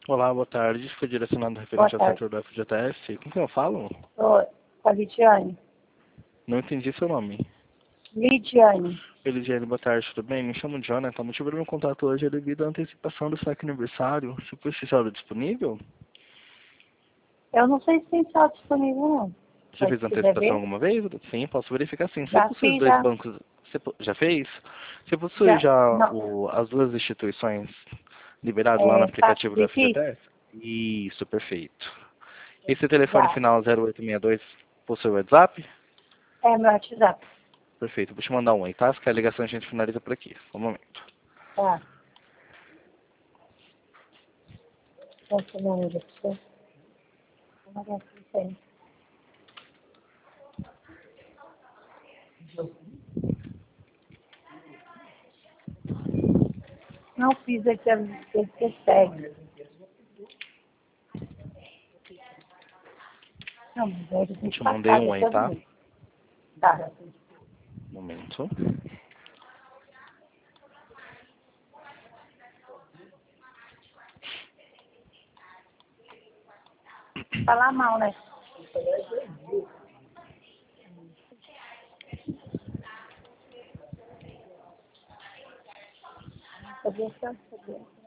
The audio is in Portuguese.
Olá, boa tarde. Foi direcionado Boa referente ao tarde. setor do FGTS. Com quem eu falo? Oi, com a Lidiane. Não entendi seu nome. Lidiane. Elidiane, boa tarde, tudo bem? Me chamo Jonathan. O motivo do meu contato hoje é devido à antecipação do saque aniversário. Se fosse sábado disponível? Eu não sei se tem sala disponível, não. Você Mas fez se quiser antecipação ver, alguma vez? Sim, posso verificar sim. Você já possui os fiz, dois já. bancos? Já fez? Você possui Já. já Não. as duas instituições liberadas lá no aplicativo do Difícil? FGTS? Isso, perfeito. Esse telefone Já. final 0862 possui o WhatsApp? É meu WhatsApp. Perfeito, vou te mandar um aí, tá? Se quer a ligação a gente finaliza por aqui. Só um momento. Tá. Qual é o nome da pessoa? Não fiz aqui a que segue. Não, mas aí tem que Te mandei passar um aí, depois do tá? mês. Tá. Um momento. Falar mal, né? Sabia que eu sabia.